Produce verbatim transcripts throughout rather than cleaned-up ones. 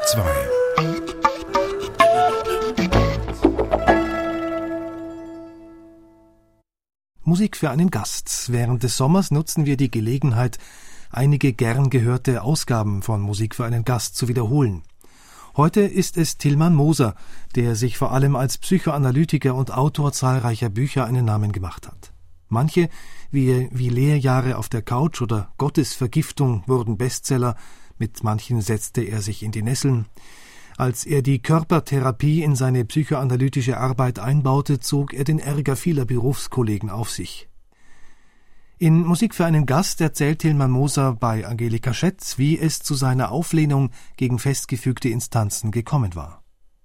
zwei. Musik für einen Gast. Während des Sommers nutzen wir die Gelegenheit, einige gern gehörte Ausgaben von Musik für einen Gast zu wiederholen. Heute ist es Tilman Moser, der sich vor allem als Psychoanalytiker und Autor zahlreicher Bücher einen Namen gemacht hat. Manche, wie, wie Lehrjahre auf der Couch oder Gottesvergiftung, wurden Bestseller, mit manchen setzte er sich in die Nesseln. Als er die Körpertherapie in seine psychoanalytische Arbeit einbaute, zog er den Ärger vieler Berufskollegen auf sich. In Musik für einen Gast erzählt Tilman Moser bei Angelika Schätz, wie es zu seiner Auflehnung gegen festgefügte Instanzen gekommen war.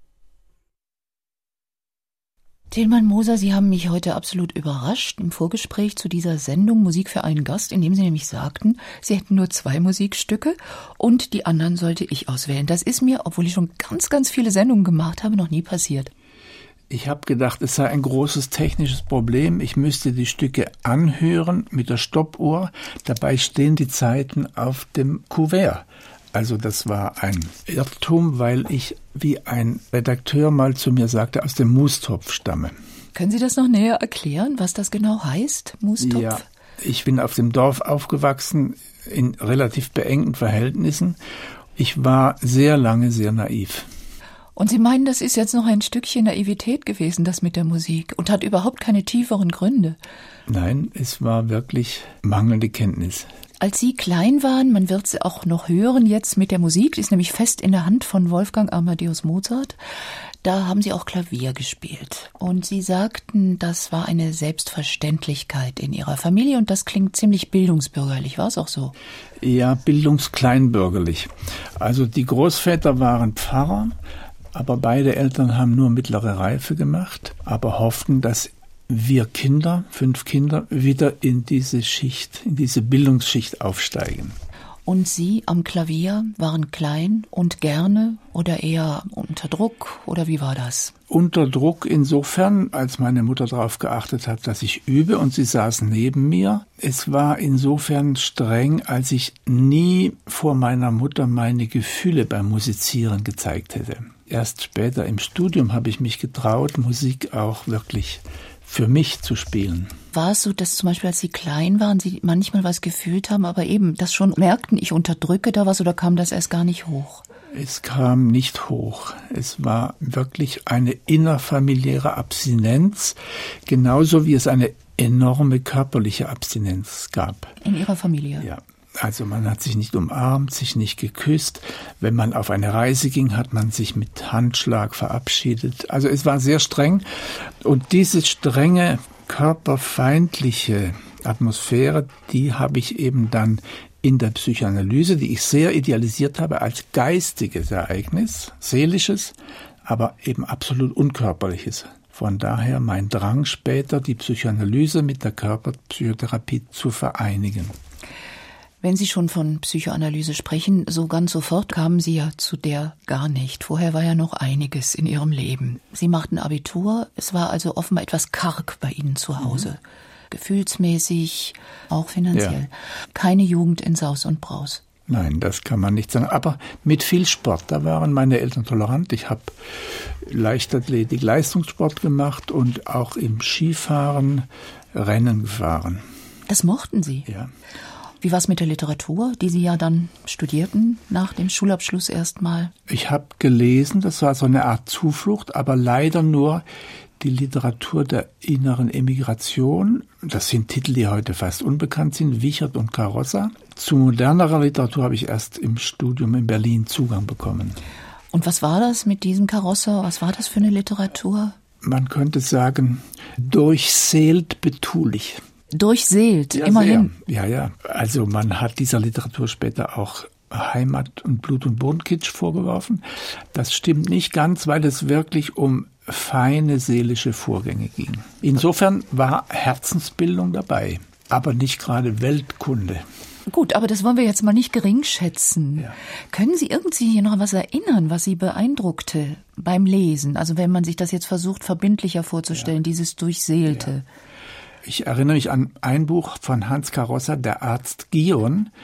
Tilman Moser, Sie haben mich heute absolut überrascht im Vorgespräch zu dieser Sendung Musik für einen Gast, indem Sie nämlich sagten, Sie hätten nur zwei Musikstücke und die anderen sollte ich auswählen. Das ist mir, obwohl ich schon ganz, ganz viele Sendungen gemacht habe, noch nie passiert. Ich habe gedacht, es sei ein großes technisches Problem. Ich müsste die Stücke anhören mit der Stoppuhr. Dabei stehen die Zeiten auf dem Kuvert. Also das war ein Irrtum, weil ich, wie ein Redakteur mal zu mir sagte, aus dem Mustopf stamme. Können Sie das noch näher erklären, was das genau heißt, Mustopf? Ja, ich bin auf dem Dorf aufgewachsen, in relativ beengten Verhältnissen. Ich war sehr lange sehr naiv. Und Sie meinen, das ist jetzt noch ein Stückchen Naivität gewesen, das mit der Musik, und hat überhaupt keine tieferen Gründe? Nein, es war wirklich mangelnde Kenntnis. Als Sie klein waren, man wird sie auch noch hören jetzt mit der Musik, die ist nämlich fest in der Hand von Wolfgang Amadeus Mozart, da haben Sie auch Klavier gespielt. Und Sie sagten, das war eine Selbstverständlichkeit in Ihrer Familie und das klingt ziemlich bildungsbürgerlich, war es auch so? Ja, bildungskleinbürgerlich. Also die Großväter waren Pfarrer, aber beide Eltern haben nur mittlere Reife gemacht, aber hofften, dass wir Kinder, fünf Kinder, wieder in diese Schicht, in diese Bildungsschicht aufsteigen. Und Sie am Klavier waren klein und gerne oder eher unter Druck, oder wie war das? Unter Druck insofern, als meine Mutter darauf geachtet hat, dass ich übe und sie saß neben mir. Es war insofern streng, als ich nie vor meiner Mutter meine Gefühle beim Musizieren gezeigt hätte. Erst später im Studium habe ich mich getraut, Musik auch wirklich für mich zu spielen. War es so, dass zum Beispiel, als Sie klein waren, Sie manchmal was gefühlt haben, aber eben das schon merkten, ich unterdrücke da was, oder kam das erst gar nicht hoch? Es kam nicht hoch. Es war wirklich eine innerfamiliäre Abstinenz, genauso wie es eine enorme körperliche Abstinenz gab. In Ihrer Familie? Ja. Also man hat sich nicht umarmt, sich nicht geküsst. Wenn man auf eine Reise ging, hat man sich mit Handschlag verabschiedet. Also es war sehr streng. Und diese strenge, körperfeindliche Atmosphäre, die habe ich eben dann in der Psychoanalyse, die ich sehr idealisiert habe, als geistiges Ereignis, seelisches, aber eben absolut unkörperliches. Von daher mein Drang später, die Psychoanalyse mit der Körperpsychotherapie zu vereinigen. Wenn Sie schon von Psychoanalyse sprechen, so ganz sofort kamen Sie ja zu der gar nicht. Vorher war ja noch einiges in Ihrem Leben. Sie machten Abitur, es war also offenbar etwas karg bei Ihnen zu Hause. Mhm. Gefühlsmäßig, auch finanziell. Ja. Keine Jugend in Saus und Braus. Nein, das kann man nicht sagen. Aber mit viel Sport, da waren meine Eltern tolerant. Ich habe Leichtathletik, Leistungssport gemacht und auch im Skifahren Rennen gefahren. Das mochten Sie? Ja. Wie war es mit der Literatur, die Sie ja dann studierten, nach dem Schulabschluss erstmal? Ich habe gelesen, das war so eine Art Zuflucht, aber leider nur die Literatur der inneren Emigration. Das sind Titel, die heute fast unbekannt sind, Wichert und Carossa. Zu modernerer Literatur habe ich erst im Studium in Berlin Zugang bekommen. Und was war das mit diesem Carossa? Was war das für eine Literatur? Man könnte sagen, durchseelt betulich. Durchseelt, ja, immerhin. Sehr. Ja, ja. Also man hat dieser Literatur später auch Heimat- und Blut- und Bodenkitsch vorgeworfen. Das stimmt nicht ganz, weil es wirklich um feine seelische Vorgänge ging. Insofern war Herzensbildung dabei, aber nicht gerade Weltkunde. Gut, aber das wollen wir jetzt mal nicht geringschätzen. Ja. Können Sie irgendwie hier noch was erinnern, was Sie beeindruckte beim Lesen? Also wenn man sich das jetzt versucht, verbindlicher vorzustellen, ja. dieses Durchseelte. Ja. Ich erinnere mich an ein Buch von Hans Carossa, Der Arzt Gion.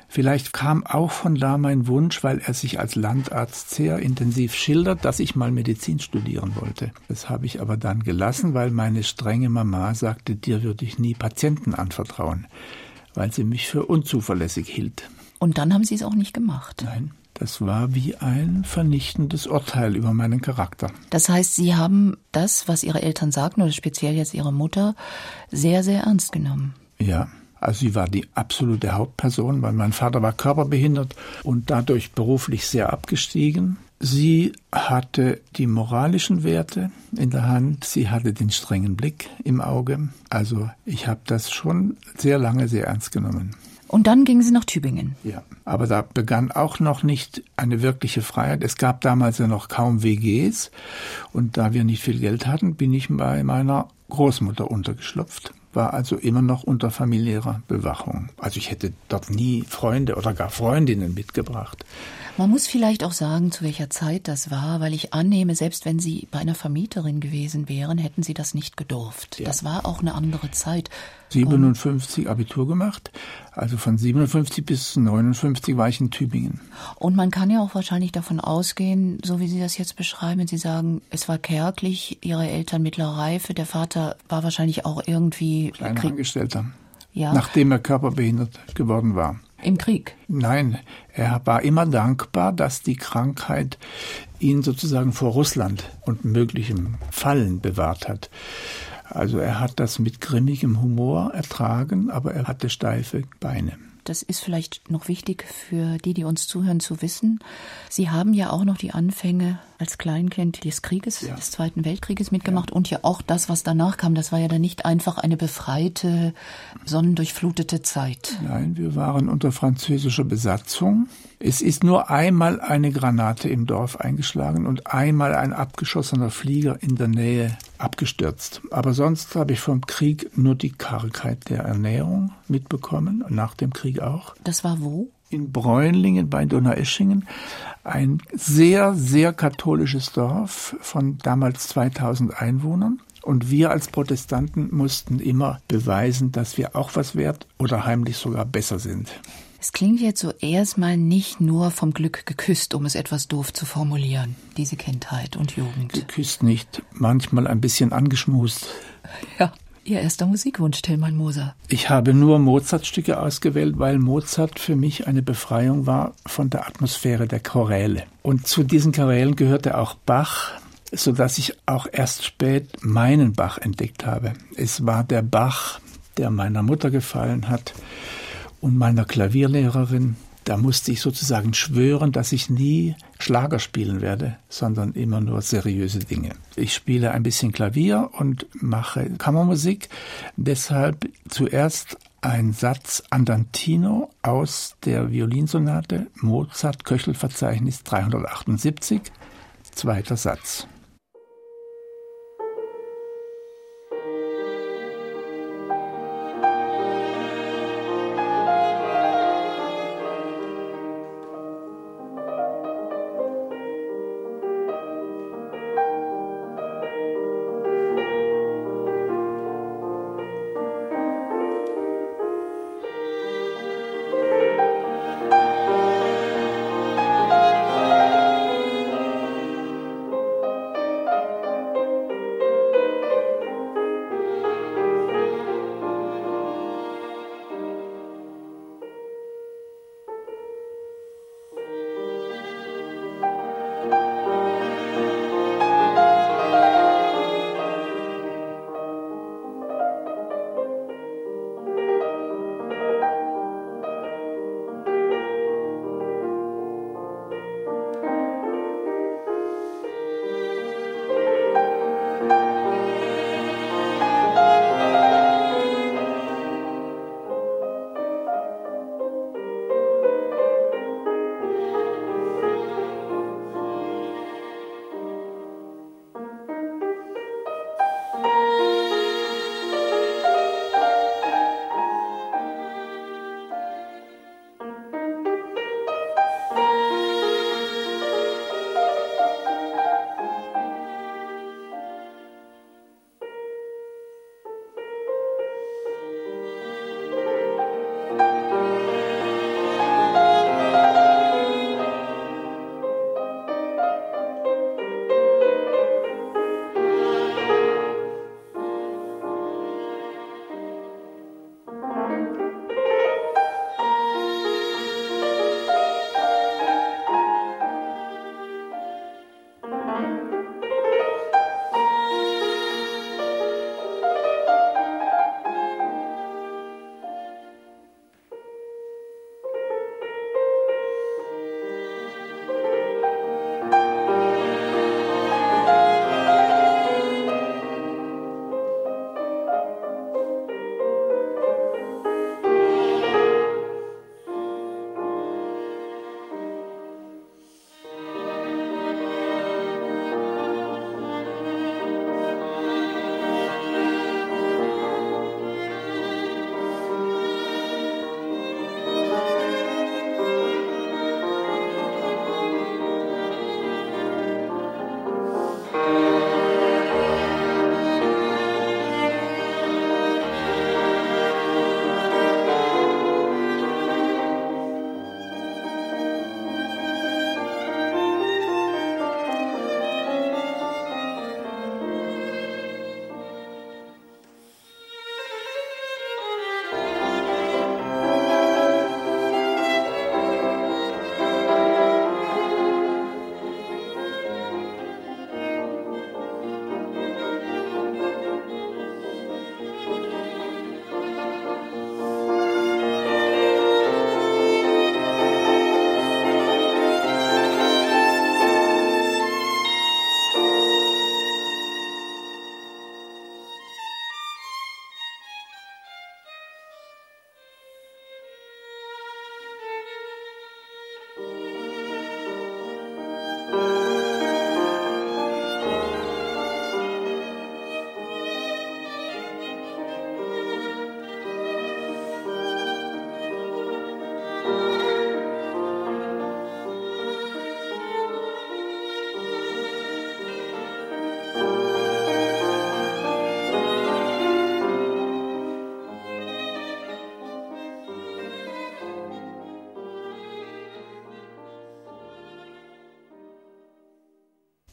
Vielleicht kam auch von da mein Wunsch, weil er sich als Landarzt sehr intensiv schildert, dass ich mal Medizin studieren wollte. Das habe ich aber dann gelassen, weil meine strenge Mama sagte, dir würde ich nie Patienten anvertrauen, weil sie mich für unzuverlässig hielt. Und dann haben Sie es auch nicht gemacht? Nein, das war wie ein vernichtendes Urteil über meinen Charakter. Das heißt, Sie haben das, was Ihre Eltern sagten, oder speziell jetzt Ihre Mutter, sehr, sehr ernst genommen. Ja. Also sie war die absolute Hauptperson, weil mein Vater war körperbehindert und dadurch beruflich sehr abgestiegen. Sie hatte die moralischen Werte in der Hand, sie hatte den strengen Blick im Auge. Also ich habe das schon sehr lange sehr ernst genommen. Und dann gingen Sie nach Tübingen. Ja, aber da begann auch noch nicht eine wirkliche Freiheit. Es gab damals ja noch kaum W Gs und da wir nicht viel Geld hatten, bin ich bei meiner Großmutter untergeschlupft. War also immer noch unter familiärer Bewachung. Also ich hätte dort nie Freunde oder gar Freundinnen mitgebracht. Man muss vielleicht auch sagen, zu welcher Zeit das war, weil ich annehme, selbst wenn Sie bei einer Vermieterin gewesen wären, hätten Sie das nicht gedurft. Ja. Das war auch eine andere Zeit. siebenundfünfzig Abitur gemacht, also von siebenundfünfzig bis neunundfünfzig war ich in Tübingen. Und man kann ja auch wahrscheinlich davon ausgehen, so wie Sie das jetzt beschreiben, Sie sagen, es war kärglich, Ihre Eltern mittlere Reife, der Vater war wahrscheinlich auch irgendwie... Kleiner Angestellter, ja. Nachdem er körperbehindert geworden war. Im Krieg? Nein, er war immer dankbar, dass die Krankheit ihn sozusagen vor Russland und möglichem Fallen bewahrt hat. Also er hat das mit grimmigem Humor ertragen, aber er hatte steife Beine. Das ist vielleicht noch wichtig für die, die uns zuhören, zu wissen. Sie haben ja auch noch die Anfänge als Kleinkind des Krieges, ja. des Zweiten Weltkrieges mitgemacht ja. und ja auch das, was danach kam. Das war ja dann nicht einfach eine befreite, sonnendurchflutete Zeit. Nein, wir waren unter französischer Besatzung. Es ist nur einmal eine Granate im Dorf eingeschlagen und einmal ein abgeschossener Flieger in der Nähe abgestürzt. Aber sonst habe ich vom Krieg nur die Kargheit der Ernährung mitbekommen, nach dem Krieg auch. Das war wo? In Bräunlingen bei Donaueschingen, ein sehr, sehr katholisches Dorf von damals zweitausend Einwohnern. Und wir als Protestanten mussten immer beweisen, dass wir auch was wert oder heimlich sogar besser sind. Es klingt jetzt so erstmal nicht nur vom Glück geküsst, um es etwas doof zu formulieren, diese Kindheit und Jugend. Geküsst nicht, manchmal ein bisschen angeschmust. Ja, Ihr erster Musikwunsch, Tilman Moser. Ich habe nur Mozart-Stücke ausgewählt, weil Mozart für mich eine Befreiung war von der Atmosphäre der Choräle. Und zu diesen Chorälen gehörte auch Bach, sodass ich auch erst spät meinen Bach entdeckt habe. Es war der Bach, der meiner Mutter gefallen hat und meiner Klavierlehrerin. Da musste ich sozusagen schwören, dass ich nie Schlager spielen werde, sondern immer nur seriöse Dinge. Ich spiele ein bisschen Klavier und mache Kammermusik. Deshalb zuerst ein Satz Andantino aus der Violinsonate Mozart Köchelverzeichnis dreihundertachtundsiebzig, zweiter Satz.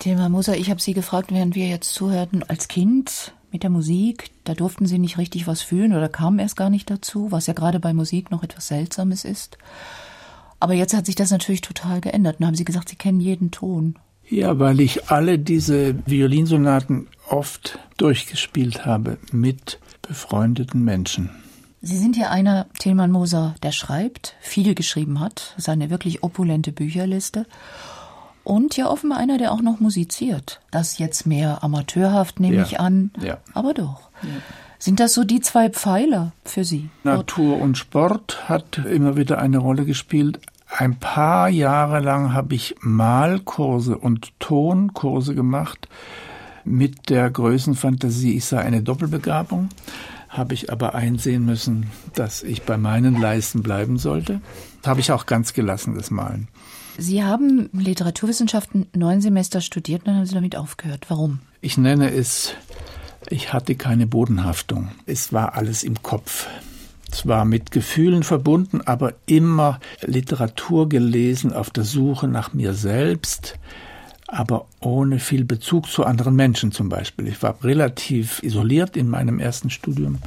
Tilman Moser, ich habe Sie gefragt, während wir jetzt zuhörten, als Kind mit der Musik, da durften Sie nicht richtig was fühlen oder kamen erst gar nicht dazu, was ja gerade bei Musik noch etwas Seltsames ist. Aber jetzt hat sich das natürlich total geändert. Und haben Sie gesagt, Sie kennen jeden Ton. Ja, weil ich alle diese Violinsonaten oft durchgespielt habe mit befreundeten Menschen. Sie sind ja einer, Tilman Moser, der schreibt, viel geschrieben hat, seine wirklich opulente Bücherliste. Und ja offenbar einer, der auch noch musiziert. Das jetzt mehr amateurhaft, nehme ja. ich an. Ja. Aber doch. Ja. Sind das so die zwei Pfeiler für Sie? Natur und Sport hat immer wieder eine Rolle gespielt. Ein paar Jahre lang habe ich Malkurse und Tonkurse gemacht mit der Größenfantasie, ich sei eine Doppelbegabung. Habe ich aber einsehen müssen, dass ich bei meinen Leisten bleiben sollte. Das habe ich auch ganz gelassen, das Malen. Sie haben Literaturwissenschaften neun Semester studiert und dann haben Sie damit aufgehört. Warum? Ich nenne es, ich hatte keine Bodenhaftung. Es war alles im Kopf. Es war mit Gefühlen verbunden, aber immer Literatur gelesen auf der Suche nach mir selbst, aber ohne viel Bezug zu anderen Menschen zum Beispiel. Ich war relativ isoliert in meinem ersten Studium.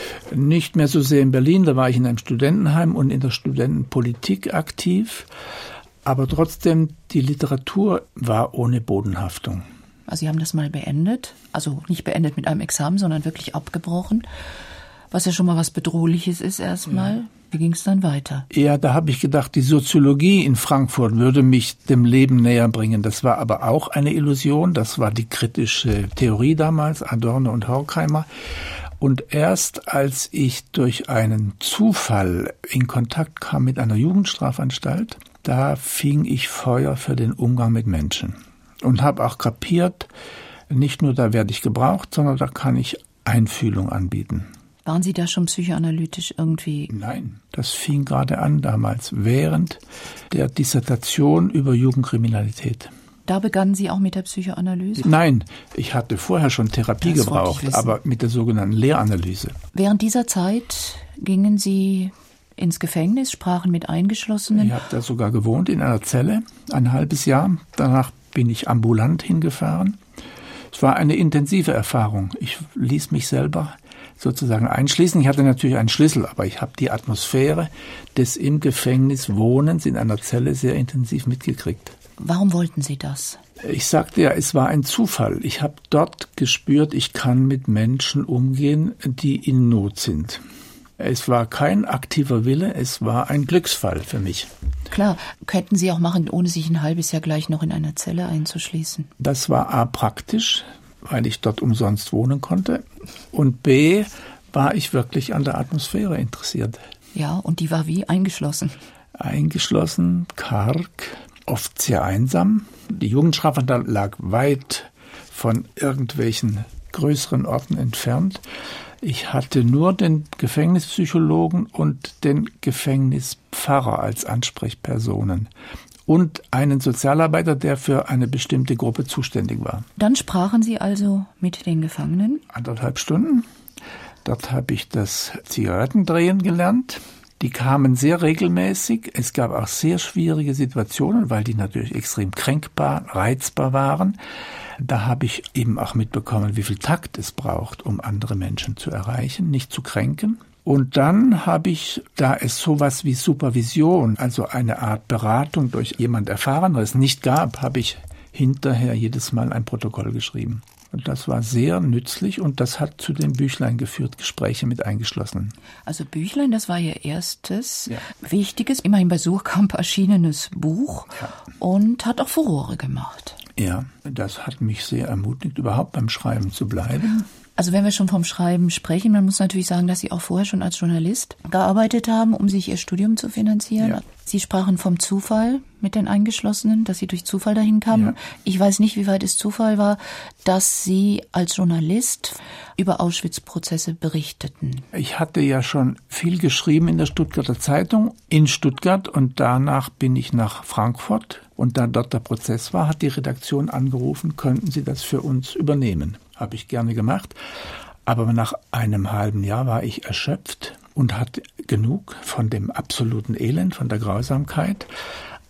Nicht mehr so sehr in Berlin, da war ich in einem Studentenheim und in der Studentenpolitik aktiv. Aber trotzdem, die Literatur war ohne Bodenhaftung. Also Sie haben das mal beendet, also nicht beendet mit einem Examen, sondern wirklich abgebrochen, was ja schon mal was Bedrohliches ist erstmal. Ja. Wie ging es dann weiter? Ja, da habe ich gedacht, die Soziologie in Frankfurt würde mich dem Leben näher bringen. Das war aber auch eine Illusion. Das war die kritische Theorie damals, Adorno und Horkheimer. Und erst als ich durch einen Zufall in Kontakt kam mit einer Jugendstrafanstalt, da fing ich Feuer für den Umgang mit Menschen. Und habe auch kapiert, nicht nur da werde ich gebraucht, sondern da kann ich Einfühlung anbieten. Waren Sie da schon psychoanalytisch irgendwie? Nein, das fing gerade an damals, während der Dissertation über Jugendkriminalität. Da begannen Sie auch mit der Psychoanalyse? Nein, ich hatte vorher schon Therapie das gebraucht, aber mit der sogenannten Lehranalyse. Während dieser Zeit gingen Sie ins Gefängnis, sprachen mit Eingeschlossenen? Ich habe da sogar gewohnt in einer Zelle, ein halbes Jahr. Danach bin ich ambulant hingefahren. Es war eine intensive Erfahrung. Ich ließ mich selber sozusagen einschließen. Ich hatte natürlich einen Schlüssel, aber ich habe die Atmosphäre des im Gefängnis Wohnens in einer Zelle sehr intensiv mitgekriegt. Warum wollten Sie das? Ich sagte ja, es war ein Zufall. Ich habe dort gespürt, ich kann mit Menschen umgehen, die in Not sind. Es war kein aktiver Wille, es war ein Glücksfall für mich. Klar, könnten Sie auch machen, ohne sich ein halbes Jahr gleich noch in einer Zelle einzuschließen. Das war A, praktisch, weil ich dort umsonst wohnen konnte. Und B, war ich wirklich an der Atmosphäre interessiert. Ja, und die war wie? Eingeschlossen? Eingeschlossen, karg, oft sehr einsam. Die Jugendstrafanstalt lag weit von irgendwelchen größeren Orten entfernt. Ich hatte nur den Gefängnispsychologen und den Gefängnispfarrer als Ansprechpersonen und einen Sozialarbeiter, der für eine bestimmte Gruppe zuständig war. Dann sprachen Sie also mit den Gefangenen? Anderthalb Stunden. Dort habe ich das Zigarettendrehen gelernt. Die kamen sehr regelmäßig. Es gab auch sehr schwierige Situationen, weil die natürlich extrem kränkbar, reizbar waren. Da habe ich eben auch mitbekommen, wie viel Takt es braucht, um andere Menschen zu erreichen, nicht zu kränken. Und dann habe ich, da es sowas wie Supervision, also eine Art Beratung durch jemand Erfahreneres nicht gab, habe ich hinterher jedes Mal ein Protokoll geschrieben. Und das war sehr nützlich und das hat zu dem Büchlein geführt, Gespräche mit Eingeschlossenen. Also Büchlein, das war Ihr erstes, ja. wichtiges, immerhin bei Suchkamp erschienenes Buch ja. und hat auch Furore gemacht. Ja, das hat mich sehr ermutigt, überhaupt beim Schreiben zu bleiben. Also wenn wir schon vom Schreiben sprechen, man muss natürlich sagen, dass Sie auch vorher schon als Journalist gearbeitet haben, um sich Ihr Studium zu finanzieren. Ja. Sie sprachen vom Zufall mit den Eingeschlossenen, dass Sie durch Zufall dahin kamen. Ja. Ich weiß nicht, wie weit es Zufall war, dass Sie als Journalist über Auschwitz-Prozesse berichteten. Ich hatte ja schon viel geschrieben in der Stuttgarter Zeitung, in Stuttgart, und danach bin ich nach Frankfurt. Und da dort der Prozess war, hat die Redaktion angerufen, könnten Sie das für uns übernehmen. Habe ich gerne gemacht. Aber nach einem halben Jahr war ich erschöpft und hatte genug von dem absoluten Elend, von der Grausamkeit.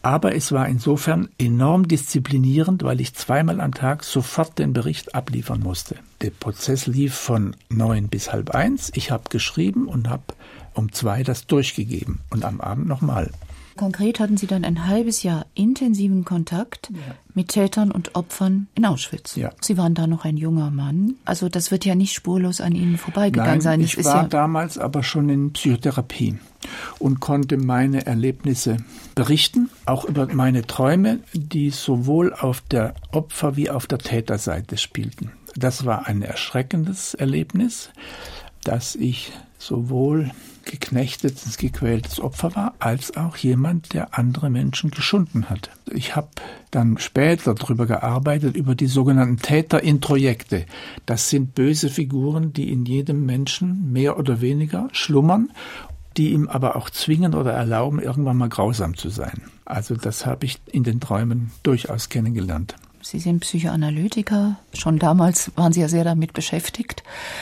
Aber es war insofern enorm disziplinierend, weil ich zweimal am Tag sofort den Bericht abliefern musste. Der Prozess lief von neun bis halb eins. Ich habe geschrieben und habe um zwei das durchgegeben und am Abend nochmal. Konkret hatten Sie dann ein halbes Jahr intensiven Kontakt ja. mit Tätern und Opfern in Auschwitz. Ja. Sie waren da noch ein junger Mann. Also das wird ja nicht spurlos an Ihnen vorbeigegangen Nein, sein. Das ich ist war ja damals aber schon in Psychotherapie und konnte meine Erlebnisse berichten, auch über meine Träume, die sowohl auf der Opfer- wie auf der Täterseite spielten. Das war ein erschreckendes Erlebnis, dass ich sowohl geknechtetes, gequältes Opfer war, als auch jemand, der andere Menschen geschunden hat. Ich habe dann später darüber gearbeitet, über die sogenannten Täterintrojekte. Das sind böse Figuren, die in jedem Menschen mehr oder weniger schlummern, die ihm aber auch zwingen oder erlauben, irgendwann mal grausam zu sein. Also das habe ich in den Träumen durchaus kennengelernt. Sie sind Psychoanalytiker. Schon damals waren Sie ja sehr damit beschäftigt.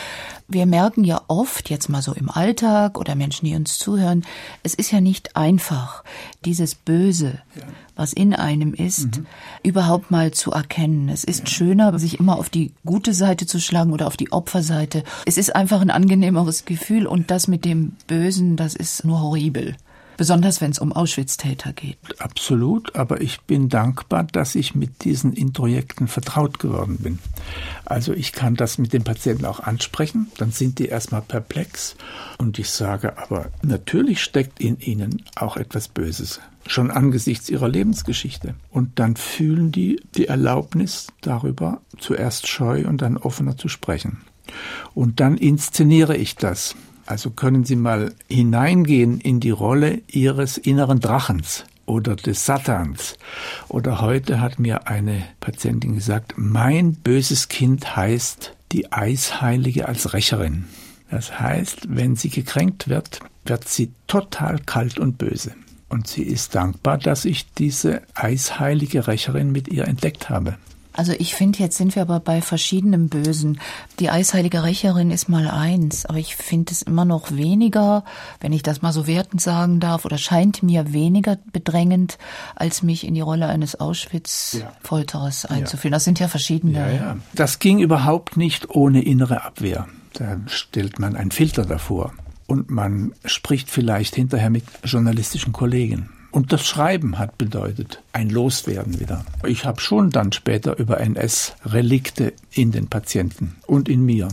Wir merken ja oft, jetzt mal so im Alltag oder Menschen, die uns zuhören, es ist ja nicht einfach, dieses Böse, ja. was in einem ist, mhm. überhaupt mal zu erkennen. Es ist ja. schöner, sich immer auf die gute Seite zu schlagen oder auf die Opferseite. Es ist einfach ein angenehmeres Gefühl und das mit dem Bösen, das ist nur horribel. Besonders wenn es um Auschwitz-Täter geht. Absolut, aber ich bin dankbar, dass ich mit diesen Introjekten vertraut geworden bin. Also ich kann das mit den Patienten auch ansprechen, dann sind die erstmal perplex und ich sage, aber natürlich steckt in ihnen auch etwas Böses, schon angesichts ihrer Lebensgeschichte. Und dann fühlen die die Erlaubnis darüber, zuerst scheu und dann offener zu sprechen. Und dann inszeniere ich das. Also können Sie mal hineingehen in die Rolle Ihres inneren Drachens oder des Satans. Oder heute hat mir eine Patientin gesagt, mein böses Kind heißt die Eisheilige als Rächerin. Das heißt, wenn sie gekränkt wird, wird sie total kalt und böse. Und sie ist dankbar, dass ich diese eisheilige Rächerin mit ihr entdeckt habe. Also ich finde, jetzt sind wir aber bei verschiedenem Bösen. Die eisheilige Rächerin ist mal eins, aber ich finde es immer noch weniger, wenn ich das mal so wertend sagen darf, oder scheint mir weniger bedrängend, als mich in die Rolle eines Auschwitz-Folterers ja. einzufühlen. Das sind ja verschiedene. Ja, ja. Das ging überhaupt nicht ohne innere Abwehr. Da stellt man einen Filter davor und man spricht vielleicht hinterher mit journalistischen Kollegen. Und das Schreiben hat bedeutet, ein Loswerden wieder. Ich habe schon dann später über N S-Relikte in den Patienten und in mir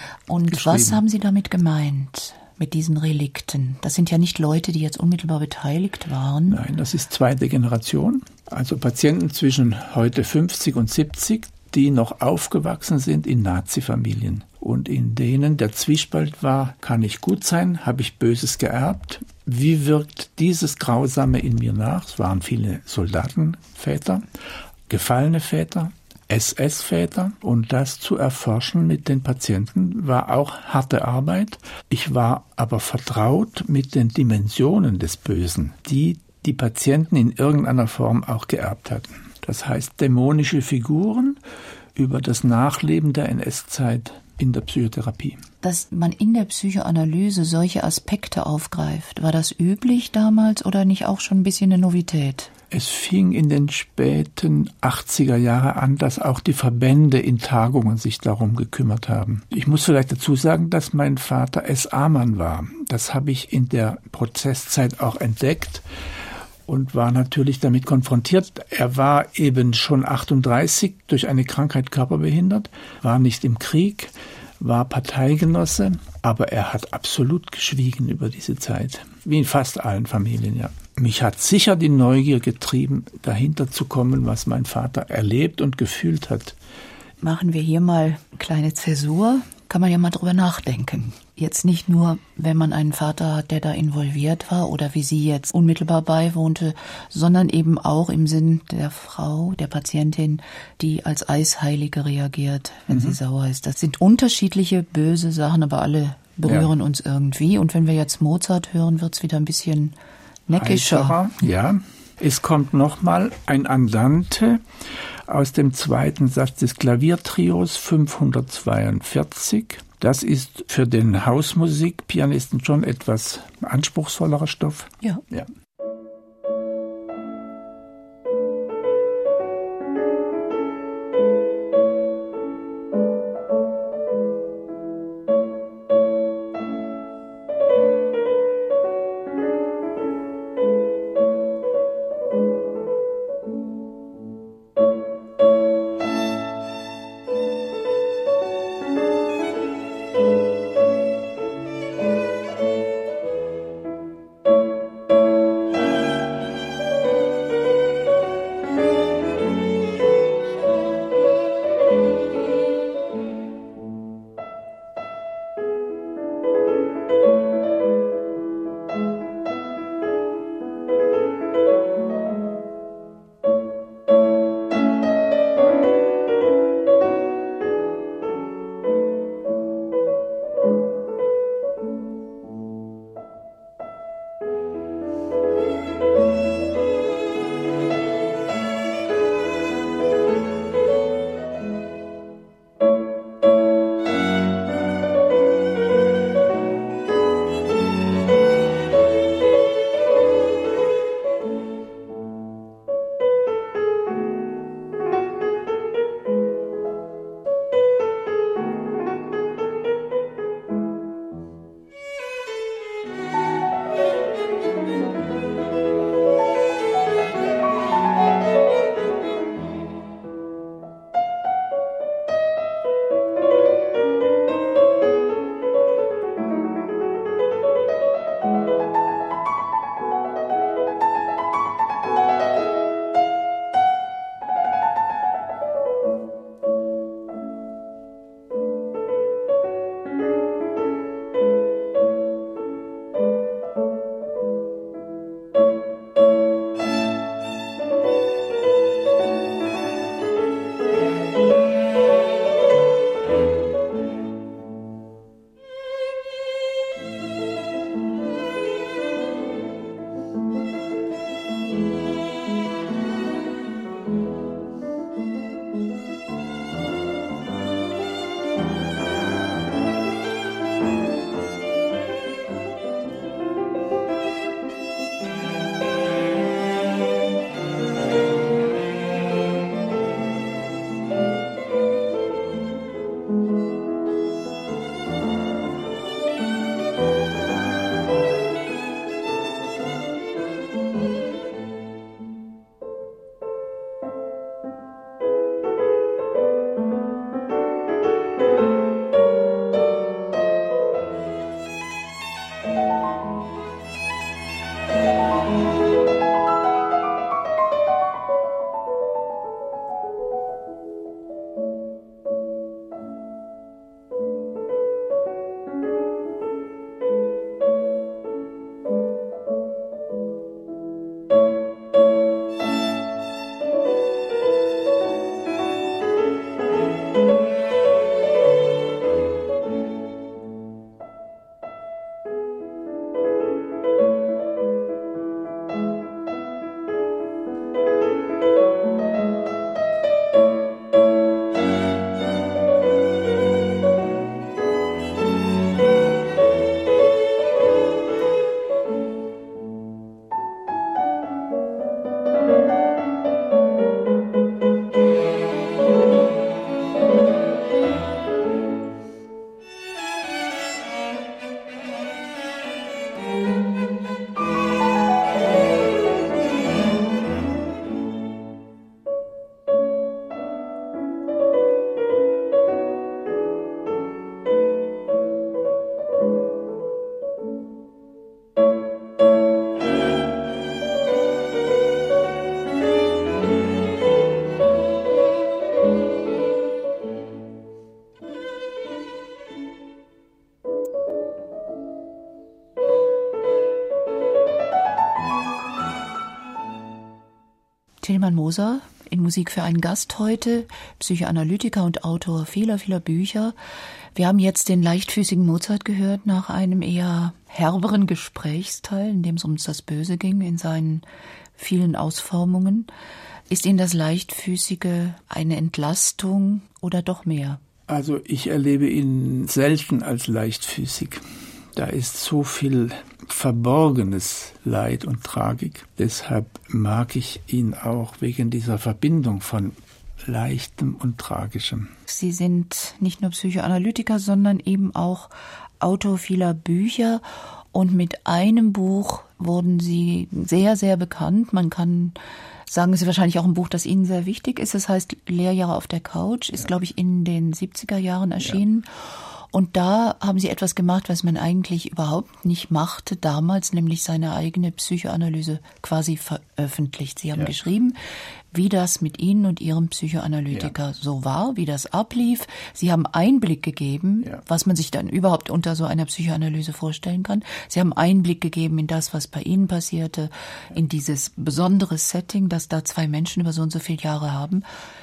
Und was haben Sie damit gemeint, mit diesen Relikten? Das sind ja nicht Leute, die jetzt unmittelbar beteiligt waren. Nein, das ist zweite Generation. Also Patienten zwischen heute fünfzig und siebzig, die noch aufgewachsen sind in Nazi-Familien. Und in denen der Zwiespalt war, kann ich gut sein, habe ich Böses geerbt? Wie wirkt dieses Grausame in mir nach? Es waren viele Soldatenväter, gefallene Väter, S S-Väter. Und das zu erforschen mit den Patienten war auch harte Arbeit. Ich war aber vertraut mit den Dimensionen des Bösen, die die Patienten in irgendeiner Form auch geerbt hatten. Das heißt, dämonische Figuren über das Nachleben der N S-Zeit in der Psychotherapie. Dass man in der Psychoanalyse solche Aspekte aufgreift, war das üblich damals oder nicht auch schon ein bisschen eine Novität? Es fing in den späten achtziger Jahre an, dass auch die Verbände in Tagungen sich darum gekümmert haben. Ich muss vielleicht dazu sagen, dass mein Vater S A-Mann war. Das habe ich in der Prozesszeit auch entdeckt und war natürlich damit konfrontiert. Er war eben schon achtunddreißig, durch eine Krankheit körperbehindert, war nicht im Krieg, war Parteigenosse, aber er hat absolut geschwiegen über diese Zeit, wie in fast allen Familien, ja. Mich hat sicher die Neugier getrieben, dahinter zu kommen, was mein Vater erlebt und gefühlt hat. Machen wir hier mal eine kleine Zäsur. Kann man ja mal drüber nachdenken. Jetzt nicht nur, wenn man einen Vater hat, der da involviert war oder wie sie jetzt unmittelbar beiwohnte, sondern eben auch im Sinn der Frau, der Patientin, die als Eisheilige reagiert, wenn mhm. sie sauer ist. Das sind unterschiedliche böse Sachen, aber alle berühren ja. uns irgendwie. Und wenn wir jetzt Mozart hören, wird's wieder ein bisschen neckischer. Einfacher, ja. Es kommt nochmal ein Andante aus dem zweiten Satz des Klaviertrios fünfhundertzweiundvierzig. Das ist für den Hausmusikpianisten schon etwas anspruchsvollerer Stoff. Ja. ja. Tilman Moser in Musik für einen Gast heute, Psychoanalytiker und Autor vieler, vieler Bücher. Wir haben jetzt den leichtfüßigen Mozart gehört nach einem eher herberen Gesprächsteil, in dem es um das Böse ging, in seinen vielen Ausformungen. Ist Ihnen das Leichtfüßige eine Entlastung oder doch mehr? Also ich erlebe ihn selten als leichtfüßig. Da ist so viel verborgenes Leid und Tragik. Deshalb mag ich ihn auch wegen dieser Verbindung von Leichtem und Tragischem. Sie sind nicht nur Psychoanalytiker, sondern eben auch Autor vieler Bücher. Und mit einem Buch wurden Sie sehr, sehr bekannt. Man kann sagen, es ist wahrscheinlich auch ein Buch, das Ihnen sehr wichtig ist. Es heißt Lehrjahre auf der Couch, ist, ja. glaube ich, in den siebziger Jahren erschienen. Ja. Und da haben Sie etwas gemacht, was man eigentlich überhaupt nicht machte damals, nämlich seine eigene Psychoanalyse quasi veröffentlicht. Sie haben ja. geschrieben, wie das mit Ihnen und Ihrem Psychoanalytiker ja. so war, wie das ablief. Sie haben Einblick gegeben, ja. was man sich dann überhaupt unter so einer Psychoanalyse vorstellen kann. Sie haben Einblick gegeben in das, was bei Ihnen passierte, in dieses besondere Setting, das da zwei Menschen über so und so viele Jahre haben.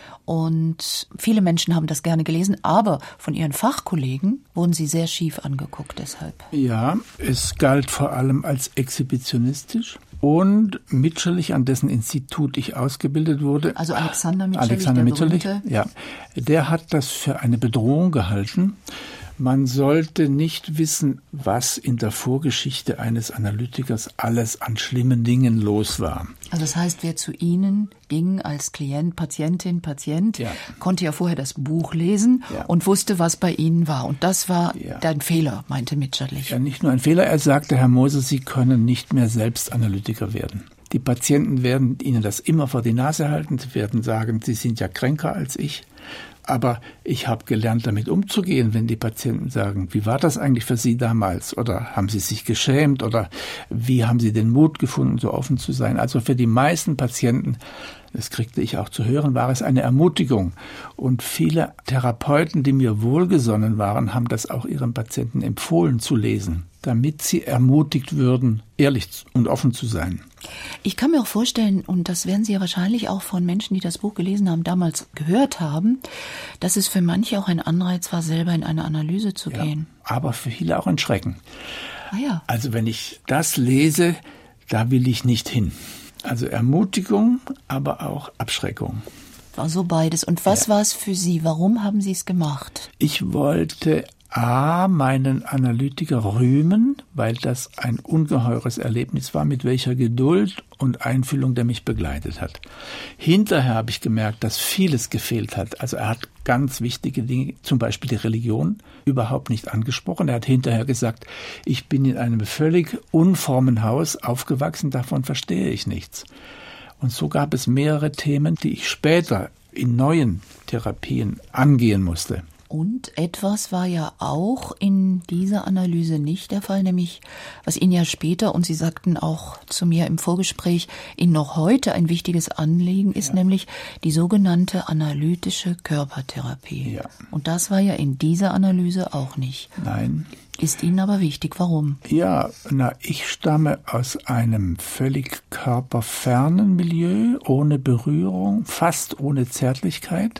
Und viele Menschen haben das gerne gelesen, aber von ihren Fachkollegen wurden sie sehr schief angeguckt deshalb. Ja, es galt vor allem als exhibitionistisch. Und Mitscherlich, an dessen Institut ich ausgebildet wurde. Also Alexander Mitscherlich, Alexander der Mitscherlich, berühmte. Ja, der hat das für eine Bedrohung gehalten. Man sollte nicht wissen, was in der Vorgeschichte eines Analytikers alles an schlimmen Dingen los war. Also das heißt, wer zu Ihnen ging als Klient, Patientin, Patient, ja. konnte ja vorher das Buch lesen ja. und wusste, was bei Ihnen war. Und das war ja. ein Fehler, meinte Mitscherlich. Ja, nicht nur ein Fehler. Er sagte, Herr Moser, Sie können nicht mehr selbst Analytiker werden. Die Patienten werden Ihnen das immer vor die Nase halten. Sie werden sagen, Sie sind ja kränker als ich. Aber ich habe gelernt, damit umzugehen, wenn die Patienten sagen, wie war das eigentlich für Sie damals? Oder haben Sie sich geschämt? Oder wie haben Sie den Mut gefunden, so offen zu sein? Also für die meisten Patienten, das kriegte ich auch zu hören, war es eine Ermutigung. Und viele Therapeuten, die mir wohlgesonnen waren, haben das auch ihren Patienten empfohlen zu lesen, damit sie ermutigt würden, ehrlich und offen zu sein. Ich kann mir auch vorstellen, und das werden Sie ja wahrscheinlich auch von Menschen, die das Buch gelesen haben, damals gehört haben, dass es für manche auch ein Anreiz war, selber in eine Analyse zu ja, gehen. Aber für viele auch ein Schrecken. Ah ja. Also wenn ich das lese, da will ich nicht hin. Also Ermutigung, aber auch Abschreckung. War so beides. Und was ja. war es für Sie? Warum haben Sie es gemacht? Ich wollte A, meinen Analytiker rühmen, weil das ein ungeheures Erlebnis war, mit welcher Geduld und Einfühlung der mich begleitet hat. Hinterher habe ich gemerkt, dass vieles gefehlt hat. Also er hat ganz wichtige Dinge, zum Beispiel die Religion, überhaupt nicht angesprochen. Er hat hinterher gesagt, ich bin in einem völlig unformen Haus aufgewachsen, davon verstehe ich nichts. Und so gab es mehrere Themen, die ich später in neuen Therapien angehen musste. Und etwas war ja auch in dieser Analyse nicht der Fall, nämlich was Ihnen ja später, und Sie sagten auch zu mir im Vorgespräch, Ihnen noch heute ein wichtiges Anliegen ist, ja. nämlich die sogenannte analytische Körpertherapie. Ja. Und das war ja in dieser Analyse auch nicht. Nein. Ist Ihnen aber wichtig. Warum? Ja, na, ich stamme aus einem völlig körperfernen Milieu, ohne Berührung, fast ohne Zärtlichkeit.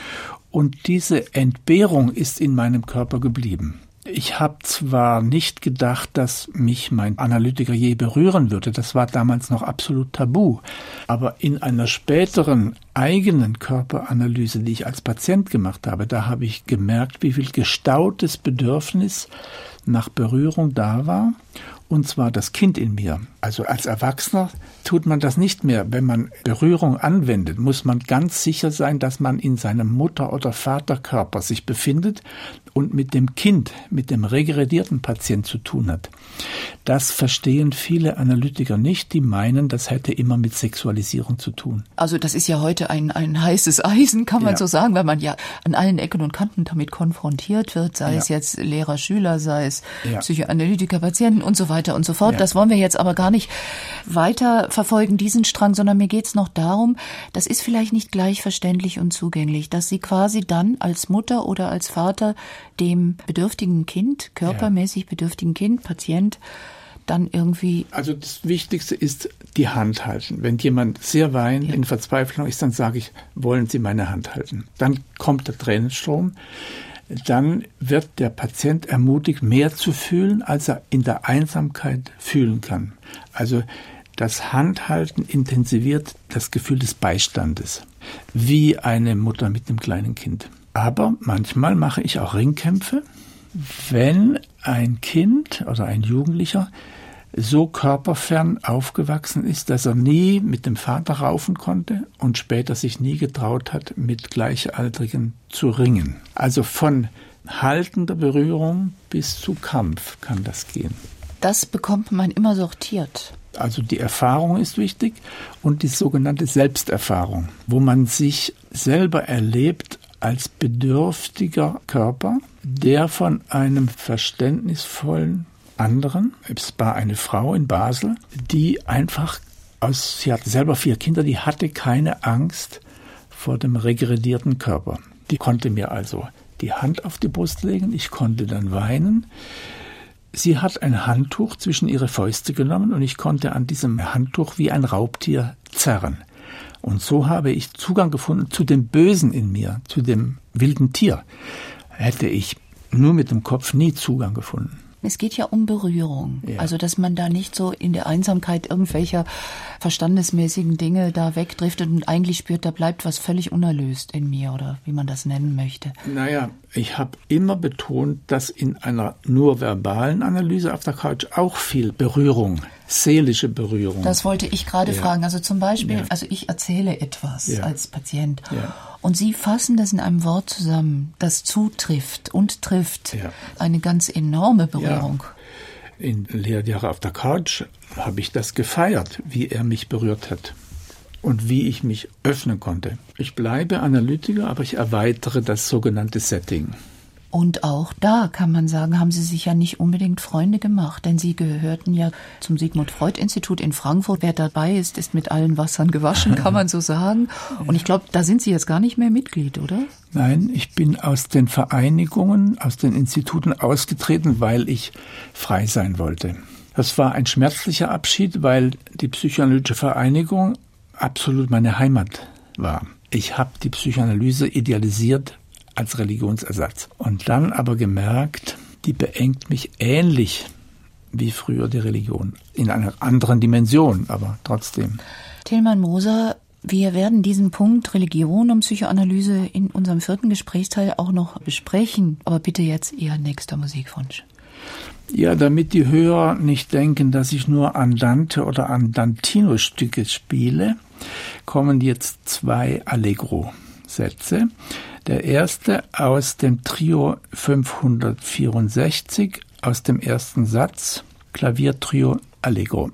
Und diese Entbehrung ist in meinem Körper geblieben. Ich habe zwar nicht gedacht, dass mich mein Analytiker je berühren würde, das war damals noch absolut tabu, aber in einer späteren eigenen Körperanalyse, die ich als Patient gemacht habe, da habe ich gemerkt, wie viel gestautes Bedürfnis nach Berührung da war, und zwar das Kind in mir. Also als Erwachsener tut man das nicht mehr. Wenn man Berührung anwendet, muss man ganz sicher sein, dass man in seinem Mutter- oder Vaterkörper sich befindet und mit dem Kind, mit dem regredierten Patient zu tun hat. Das verstehen viele Analytiker nicht, die meinen, das hätte immer mit Sexualisierung zu tun. Also das ist ja heute ein, ein heißes Eisen, kann man ja. so sagen, weil man ja an allen Ecken und Kanten damit konfrontiert wird, sei ja. es jetzt Lehrer, Schüler, sei es ja. Psychoanalytiker, Patienten und so weiter und so fort. Ja. Das wollen wir jetzt aber gar nicht weiter verfolgen, diesen Strang, sondern mir geht's noch darum, das ist vielleicht nicht gleich verständlich und zugänglich, dass Sie quasi dann als Mutter oder als Vater dem bedürftigen Kind, körpermäßig bedürftigen Kind, Patient, dann irgendwie... Also das Wichtigste ist die Hand halten. Wenn jemand sehr weint, ja. in Verzweiflung ist, dann sage ich, wollen Sie meine Hand halten? Dann kommt der Tränenstrom. Dann wird der Patient ermutigt, mehr zu fühlen, als er in der Einsamkeit fühlen kann. Also das Handhalten intensiviert das Gefühl des Beistandes, wie eine Mutter mit einem kleinen Kind. Aber manchmal mache ich auch Ringkämpfe, wenn ein Kind oder ein Jugendlicher so körperfern aufgewachsen ist, dass er nie mit dem Vater raufen konnte und später sich nie getraut hat, mit Gleichaltrigen zu ringen. Also von haltender Berührung bis zu Kampf kann das gehen. Das bekommt man immer sortiert. Also die Erfahrung ist wichtig und die sogenannte Selbsterfahrung, wo man sich selber erlebt als bedürftiger Körper, der von einem verständnisvollen anderen, es war eine Frau in Basel, die einfach, aus, sie hatte selber vier Kinder, die hatte keine Angst vor dem regredierten Körper. Die konnte mir also die Hand auf die Brust legen, ich konnte dann weinen. Sie hat ein Handtuch zwischen ihre Fäuste genommen und ich konnte an diesem Handtuch wie ein Raubtier zerren. Und so habe ich Zugang gefunden zu dem Bösen in mir, zu dem wilden Tier. Hätte ich nur mit dem Kopf nie Zugang gefunden. Es geht ja um Berührung, ja. Also dass man da nicht so in der Einsamkeit irgendwelcher verstandesmäßigen Dinge da wegdriftet und eigentlich spürt, da bleibt was völlig unerlöst in mir oder wie man das nennen möchte. Naja, ich habe immer betont, dass in einer nur verbalen Analyse auf der Couch auch viel Berührung, seelische Berührung. Das wollte ich gerade ja. fragen. Also zum Beispiel, ja. also ich erzähle etwas ja. als Patient. Ja. Und Sie fassen das in einem Wort zusammen, das zutrifft und trifft. Ja. Eine ganz enorme Berührung. Ja. In Lehrjahre auf der Couch habe ich das gefeiert, wie er mich berührt hat und wie ich mich öffnen konnte. Ich bleibe Analytiker, aber ich erweitere das sogenannte Setting. Und auch da kann man sagen, haben Sie sich ja nicht unbedingt Freunde gemacht, denn Sie gehörten ja zum Sigmund-Freud-Institut in Frankfurt. Wer dabei ist, ist mit allen Wassern gewaschen, kann man so sagen. Und ich glaube, da sind Sie jetzt gar nicht mehr Mitglied, oder? Nein, ich bin aus den Vereinigungen, aus den Instituten ausgetreten, weil ich frei sein wollte. Das war ein schmerzlicher Abschied, weil die Psychoanalytische Vereinigung absolut meine Heimat war. Ich habe die Psychoanalyse idealisiert als Religionsersatz. Und dann aber gemerkt, die beengt mich ähnlich wie früher die Religion. In einer anderen Dimension, aber trotzdem. Tilman Moser, wir werden diesen Punkt Religion und Psychoanalyse in unserem vierten Gesprächsteil auch noch besprechen. Aber bitte jetzt Ihr nächster Musikwunsch. Ja, damit die Hörer nicht denken, dass ich nur Andante oder Andantino-Stücke spiele, kommen jetzt zwei Allegro-Sätze. Der erste aus dem Trio fünfhundertvierundsechzig, aus dem ersten Satz, Klaviertrio Allegro.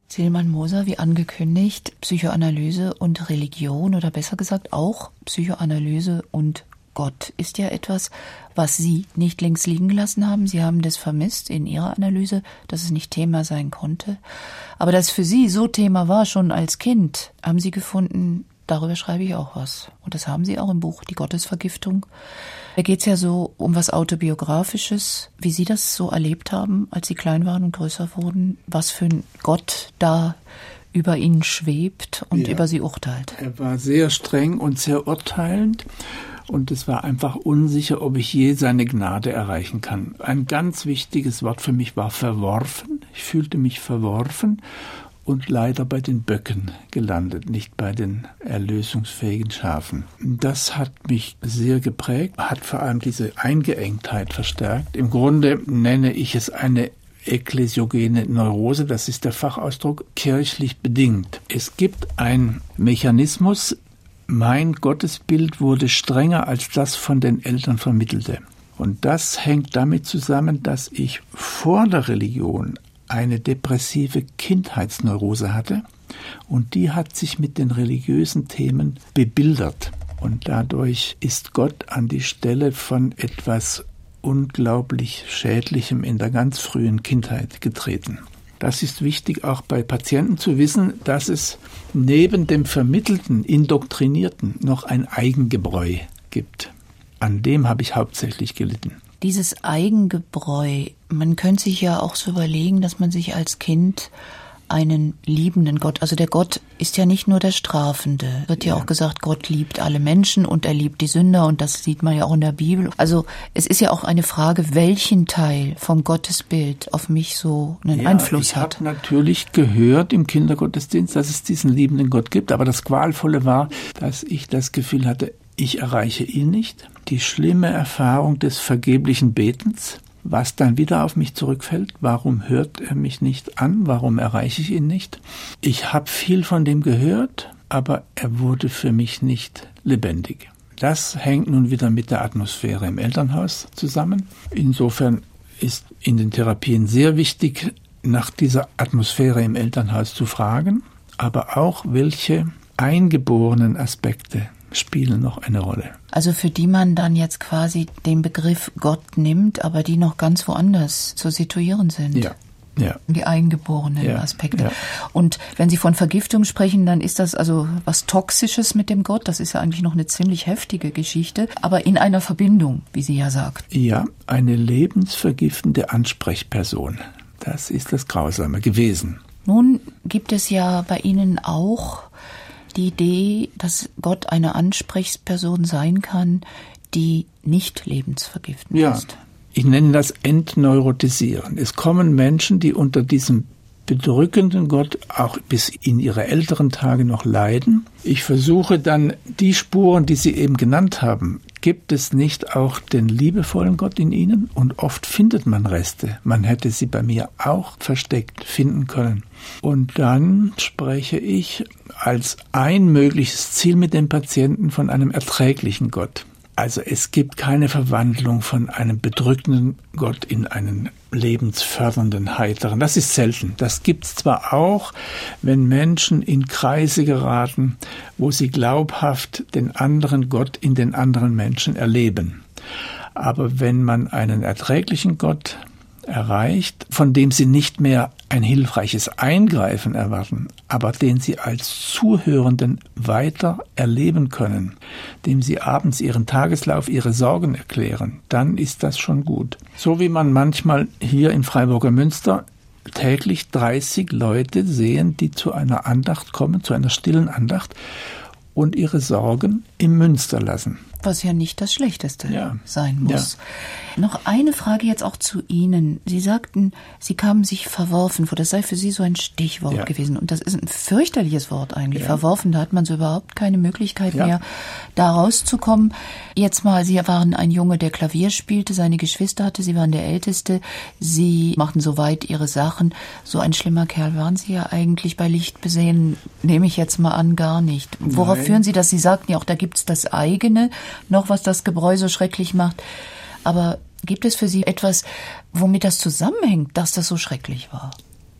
Tilman Moser, wie angekündigt, Psychoanalyse und Religion oder besser gesagt auch Psychoanalyse und Gott ist ja etwas, was Sie nicht links liegen gelassen haben. Sie haben das vermisst in Ihrer Analyse, dass es nicht Thema sein konnte. Aber dass für Sie so Thema war, schon als Kind, haben Sie gefunden, darüber schreibe ich auch was. Und das haben Sie auch im Buch, die Gottesvergiftung. Da geht es ja so um was Autobiografisches, wie Sie das so erlebt haben, als Sie klein waren und größer wurden, was für ein Gott da über Ihnen schwebt und ja, über Sie urteilt. Er war sehr streng und sehr urteilend. Und es war einfach unsicher, ob ich je seine Gnade erreichen kann. Ein ganz wichtiges Wort für mich war verworfen. Ich fühlte mich verworfen und leider bei den Böcken gelandet, nicht bei den erlösungsfähigen Schafen. Das hat mich sehr geprägt, hat vor allem diese Eingeengtheit verstärkt. Im Grunde nenne ich es eine ekklesiogene Neurose, das ist der Fachausdruck, kirchlich bedingt. Es gibt einen Mechanismus, mein Gottesbild wurde strenger als das von den Eltern vermittelte. Und das hängt damit zusammen, dass ich vor der Religion eine depressive Kindheitsneurose hatte und die hat sich mit den religiösen Themen bebildert. Und dadurch ist Gott an die Stelle von etwas unglaublich Schädlichem in der ganz frühen Kindheit getreten. Das ist wichtig auch bei Patienten zu wissen, dass es neben dem vermittelten, indoktrinierten noch ein Eigengebräu gibt. An dem habe ich hauptsächlich gelitten. Dieses Eigengebräu, man könnte sich ja auch so überlegen, dass man sich als Kind einen liebenden Gott, also der Gott ist ja nicht nur der Strafende, wird ja, ja auch gesagt, Gott liebt alle Menschen und er liebt die Sünder und das sieht man ja auch in der Bibel. Also es ist ja auch eine Frage, welchen Teil vom Gottesbild auf mich so einen ja, Einfluss ich hat. Ich habe natürlich gehört im Kindergottesdienst, dass es diesen liebenden Gott gibt, aber das Qualvolle war, dass ich das Gefühl hatte, ich erreiche ihn nicht. Die schlimme Erfahrung des vergeblichen Betens, was dann wieder auf mich zurückfällt. Warum hört er mich nicht an? Warum erreiche ich ihn nicht? Ich habe viel von dem gehört, aber er wurde für mich nicht lebendig. Das hängt nun wieder mit der Atmosphäre im Elternhaus zusammen. Insofern ist in den Therapien sehr wichtig, nach dieser Atmosphäre im Elternhaus zu fragen, aber auch, welche eingeborenen Aspekte spielen noch eine Rolle. Also für die man dann jetzt quasi den Begriff Gott nimmt, aber die noch ganz woanders zu situieren sind. Ja, ja. Die eingeborenen ja, Aspekte. Ja. Und wenn Sie von Vergiftung sprechen, dann ist das also was Toxisches mit dem Gott. Das ist ja eigentlich noch eine ziemlich heftige Geschichte, aber in einer Verbindung, wie Sie ja sagt. Ja, eine lebensvergiftende Ansprechperson. Das ist das Grausame gewesen. Nun gibt es ja bei Ihnen auch die Idee, dass Gott eine Ansprechperson sein kann, die nicht lebensvergiftend ja, ist. Ich nenne das Entneurotisieren. Es kommen Menschen, die unter diesem bedrückenden Gott auch bis in ihre älteren Tage noch leiden. Ich versuche dann die Spuren, die Sie eben genannt haben, gibt es nicht auch den liebevollen Gott in ihnen? Und oft findet man Reste. Man hätte sie bei mir auch versteckt finden können. Und dann spreche ich als ein mögliches Ziel mit dem Patienten von einem erträglichen Gott. Also es gibt keine Verwandlung von einem bedrückenden Gott in einen lebensfördernden, heiteren. Das ist selten. Das gibt es zwar auch, wenn Menschen in Kreise geraten, wo sie glaubhaft den anderen Gott in den anderen Menschen erleben. Aber wenn man einen erträglichen Gott erreicht, von dem sie nicht mehr ein hilfreiches Eingreifen erwarten, aber den sie als Zuhörenden weiter erleben können, dem sie abends ihren Tageslauf, ihre Sorgen erklären, dann ist das schon gut. So wie man manchmal hier in Freiburger Münster täglich dreißig Leute sehen, die zu einer Andacht kommen, zu einer stillen Andacht und ihre Sorgen im Münster lassen. Was ja nicht das Schlechteste ja. sein muss. Ja. Noch eine Frage jetzt auch zu Ihnen. Sie sagten, Sie kamen sich verworfen vor. Das sei für Sie so ein Stichwort ja. gewesen. Und das ist ein fürchterliches Wort eigentlich. Ja. Verworfen, da hat man so überhaupt keine Möglichkeit ja. mehr, da rauszukommen. Jetzt mal, Sie waren ein Junge, der Klavier spielte, seine Geschwister hatte, Sie waren der Älteste. Sie machten soweit Ihre Sachen. So ein schlimmer Kerl waren Sie ja eigentlich bei Licht besehen, nehme ich jetzt mal an, gar nicht. Worauf Nein. führen Sie das? Sie sagten ja auch, da gibt's das eigene, noch was das Gebräu so schrecklich macht. Aber gibt es für Sie etwas, womit das zusammenhängt, dass das so schrecklich war?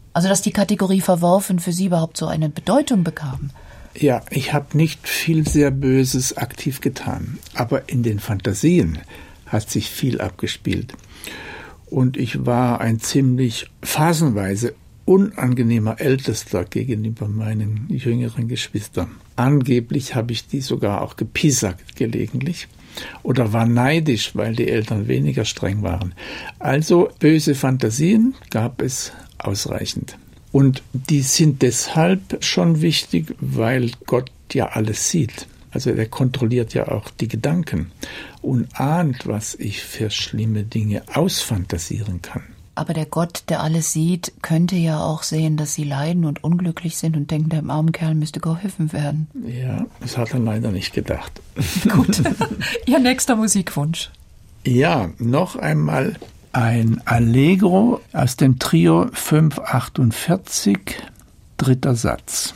Also dass die Kategorie verworfen für Sie überhaupt so eine Bedeutung bekam? Ja, ich habe nicht viel sehr Böses aktiv getan, aber in den Fantasien hat sich viel abgespielt. Und ich war ein ziemlich phasenweise unangenehmer Ältester gegenüber meinen jüngeren Geschwistern. Angeblich habe ich die sogar auch gepiesackt gelegentlich oder war neidisch, weil die Eltern weniger streng waren. Also böse Fantasien gab es ausreichend. Und die sind deshalb schon wichtig, weil Gott ja alles sieht. Also er kontrolliert ja auch die Gedanken und ahnt, was ich für schlimme Dinge ausfantasieren kann. Aber der Gott, der alles sieht, könnte ja auch sehen, dass Sie leiden und unglücklich sind und denken, dem armen Kerl müsste geholfen werden. Ja, das hat er leider nicht gedacht. Gut. Ihr nächster Musikwunsch? Ja, noch einmal ein Allegro aus dem Trio fünf achtundvierzig, dritter Satz.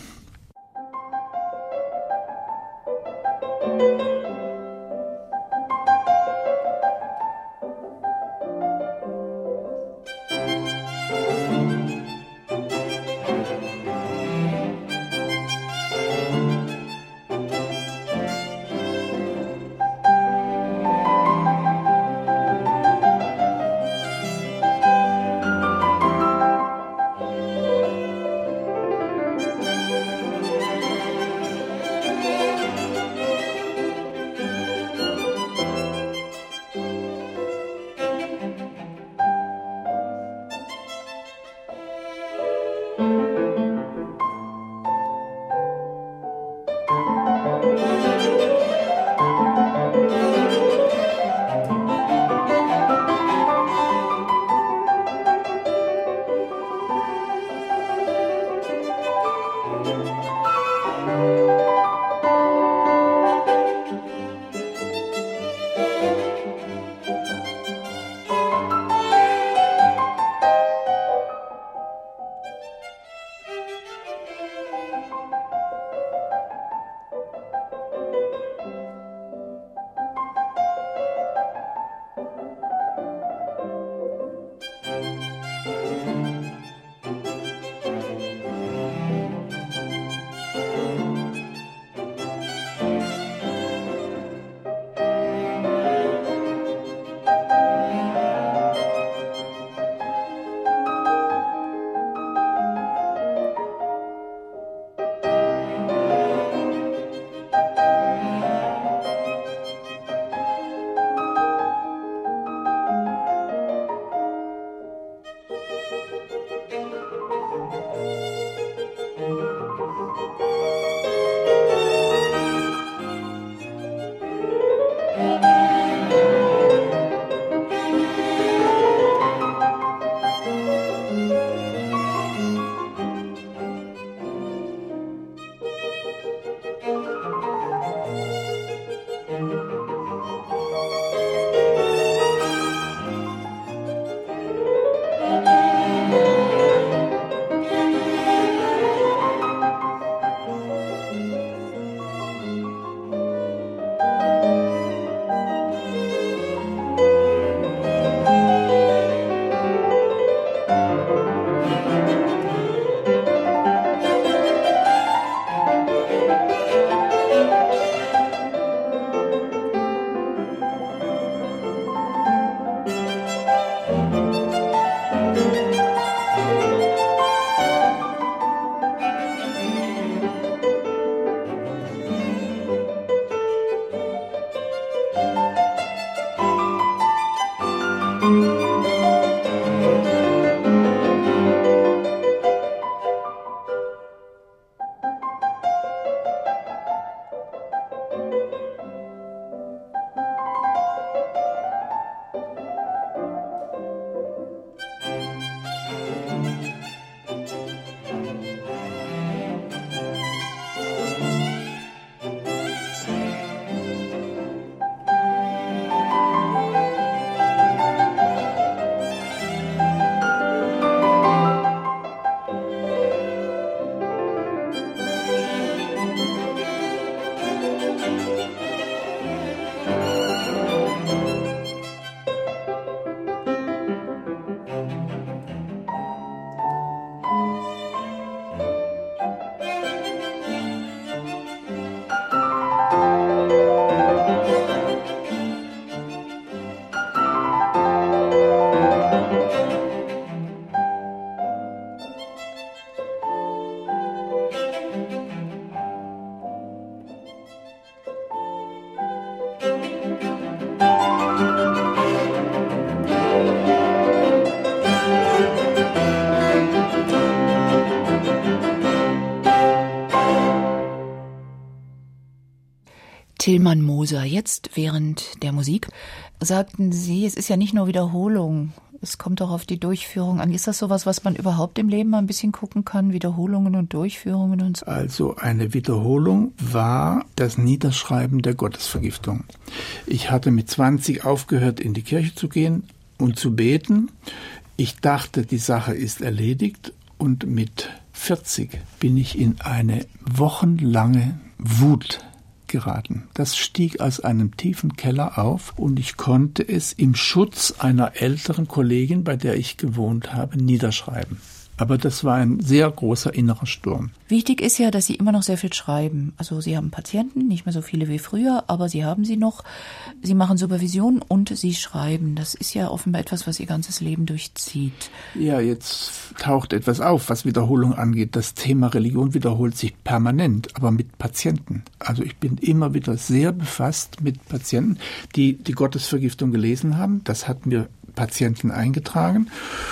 Tilman Moser, jetzt während der Musik sagten Sie, es ist ja nicht nur Wiederholung, es kommt auch auf die Durchführung an. Ist das sowas, was man überhaupt im Leben mal ein bisschen gucken kann? Wiederholungen und Durchführungen und so? Also eine Wiederholung war das Niederschreiben der Gottesvergiftung. Ich hatte mit zwanzig aufgehört, in die Kirche zu gehen und zu beten. Ich dachte, die Sache ist erledigt, und mit vierzig bin ich in eine wochenlange Wut geraten. Das stieg aus einem tiefen Keller auf, und ich konnte es im Schutz einer älteren Kollegin, bei der ich gewohnt habe, niederschreiben. Aber das war ein sehr großer innerer Sturm. Wichtig ist ja, dass Sie immer noch sehr viel schreiben. Also Sie haben Patienten, nicht mehr so viele wie früher, aber Sie haben sie noch. Sie machen Supervision und Sie schreiben. Das ist ja offenbar etwas, was Ihr ganzes Leben durchzieht. Ja, jetzt taucht etwas auf, was Wiederholung angeht. Das Thema Religion wiederholt sich permanent, aber mit Patienten. Also ich bin immer wieder sehr befasst mit Patienten, die die Gottesvergiftung gelesen haben. Das hat mir Patienten eingetragen.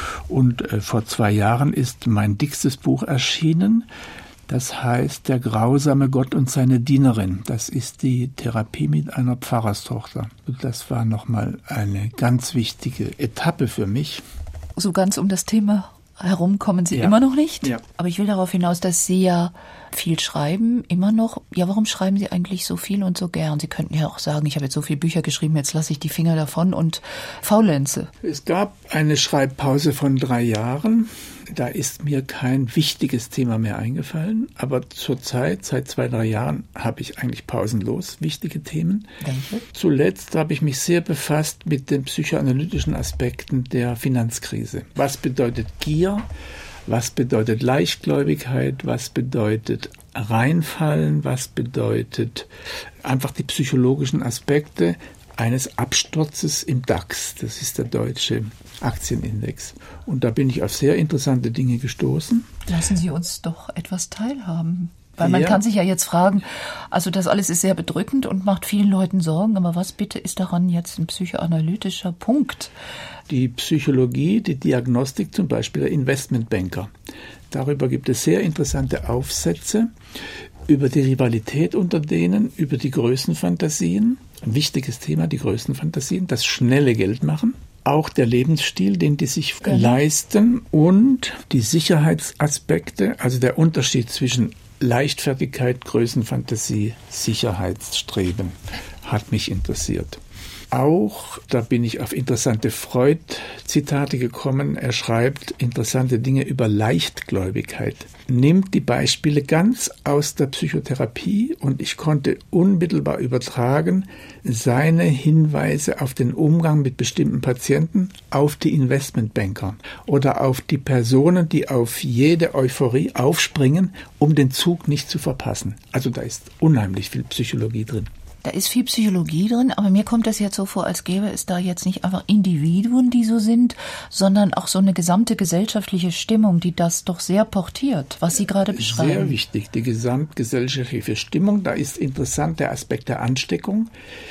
Und äh, vor zwei Jahren ist mein dickstes Buch erschienen. Das heißt Der grausame Gott und seine Dienerin. Das ist die Therapie mit einer Pfarrerstochter. Das war nochmal eine ganz wichtige Etappe für mich. So ganz um das Thema herum kommen Sie ja. immer noch nicht. Ja. Aber ich will darauf hinaus, dass Sie ja viel schreiben, immer noch. Ja, warum schreiben Sie eigentlich so viel und so gern? Sie könnten ja auch sagen, ich habe jetzt so viele Bücher geschrieben, jetzt lasse ich die Finger davon und faulenze. Es gab eine Schreibpause von drei Jahren. Da ist mir kein wichtiges Thema mehr eingefallen. Aber zurzeit, seit zwei, drei Jahren, habe ich eigentlich pausenlos wichtige Themen. Welche? Zuletzt habe ich mich sehr befasst mit den psychoanalytischen Aspekten der Finanzkrise. Was bedeutet Gier? Was bedeutet Leichtgläubigkeit? Was bedeutet Reinfallen? Was bedeutet einfach die psychologischen Aspekte eines Absturzes im DAX? Das ist der deutsche Aktienindex. Und da bin ich auf sehr interessante Dinge gestoßen. Lassen Sie uns doch etwas teilhaben. Weil man ja. kann sich ja jetzt fragen, also das alles ist sehr bedrückend und macht vielen Leuten Sorgen, aber was bitte ist daran jetzt ein psychoanalytischer Punkt? Die Psychologie, die Diagnostik zum Beispiel der Investmentbanker. Darüber gibt es sehr interessante Aufsätze über die Rivalität unter denen, über die Größenfantasien. Ein wichtiges Thema, die Größenfantasien, das schnelle Geld machen. Auch der Lebensstil, den die sich genau. leisten, und die Sicherheitsaspekte, also der Unterschied zwischen Leichtfertigkeit, Größenfantasie, Sicherheitsstreben, hat mich interessiert. Auch, da bin ich auf interessante Freud-Zitate gekommen. Er schreibt interessante Dinge über Leichtgläubigkeit. Nimmt die Beispiele ganz aus der Psychotherapie, und ich konnte unmittelbar übertragen seine Hinweise auf den Umgang mit bestimmten Patienten auf die Investmentbanker oder auf die Personen, die auf jede Euphorie aufspringen, um den Zug nicht zu verpassen. Also da ist unheimlich viel Psychologie drin. Da ist viel Psychologie drin, aber mir kommt das jetzt so vor, als gäbe es da jetzt nicht einfach Individuen, die so sind, sondern auch so eine gesamte gesellschaftliche Stimmung, die das doch sehr portiert, was Sie gerade beschreiben. Sehr wichtig, die gesamtgesellschaftliche Stimmung. Da ist interessant der Aspekt der Ansteckung.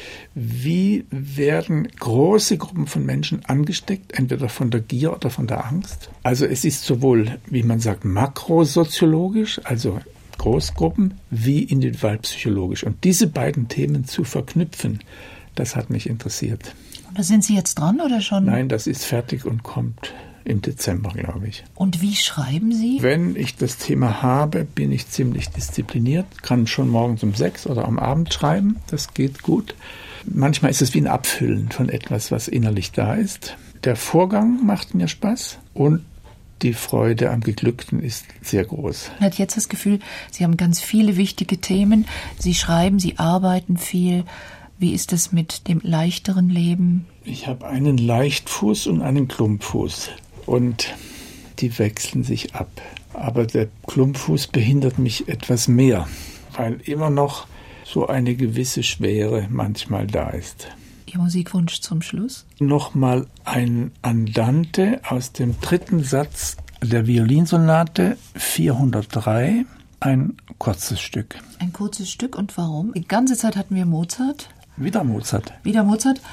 Wie werden große Gruppen von Menschen angesteckt, entweder von der Gier oder von der Angst? Also es ist sowohl, wie man sagt, makrosoziologisch, also Großgruppen, wie individualpsychologisch. Und diese beiden Themen zu verknüpfen, das hat mich interessiert. Da sind Sie jetzt dran oder schon? Nein, das ist fertig und kommt im Dezember, glaube ich. Und wie schreiben Sie? Wenn ich das Thema habe, bin ich ziemlich diszipliniert, kann schon morgens um sechs oder am Abend schreiben, das geht gut. Manchmal ist es wie ein Abfüllen von etwas, was innerlich da ist. Der Vorgang macht mir Spaß und die Freude am Geglückten ist sehr groß. Man hat jetzt das Gefühl, Sie haben ganz viele wichtige Themen. Sie schreiben, Sie arbeiten viel. Wie ist es mit dem leichteren Leben? Ich habe einen Leichtfuß und einen Klumpfuß. Und die wechseln sich ab. Aber der Klumpfuß behindert mich etwas mehr, weil immer noch so eine gewisse Schwere manchmal da ist. Ihr Musikwunsch zum Schluss? Nochmal ein Andante aus dem dritten Satz der Violinsonate vierhundertdrei, ein kurzes Stück. Ein kurzes Stück, und warum? Die ganze Zeit hatten wir Mozart. Wieder Mozart. Wieder Mozart.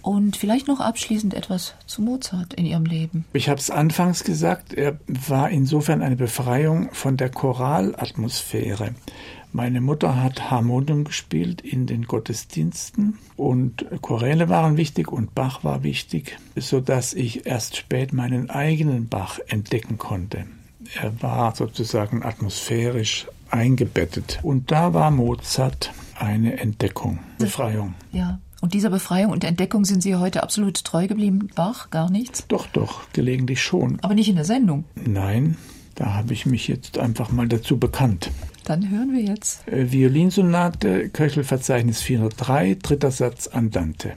Und vielleicht noch abschließend etwas zu Mozart in Ihrem Leben. Ich habe es anfangs gesagt, er war insofern eine Befreiung von der Choralatmosphäre. Meine Mutter hat Harmonium gespielt in den Gottesdiensten und Choräle waren wichtig und Bach war wichtig, sodass ich erst spät meinen eigenen Bach entdecken konnte. Er war sozusagen atmosphärisch eingebettet und da war Mozart eine Entdeckung, Befreiung. Ja. Und dieser Befreiung und Entdeckung sind Sie heute absolut treu geblieben? Bach, gar nichts? Doch, doch, gelegentlich schon. Aber nicht in der Sendung? Nein, da habe ich mich jetzt einfach mal dazu bekannt. Dann hören wir jetzt. Äh, Violinsonate, Köchelverzeichnis vierhundertdrei, dritter Satz Andante.